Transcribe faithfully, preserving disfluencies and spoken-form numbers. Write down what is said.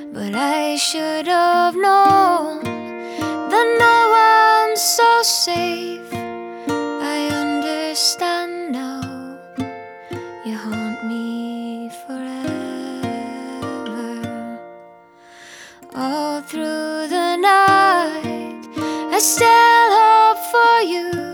but I should have known that no one's so safe. I understand now, you haunt me forever. All through the night I still hope for you.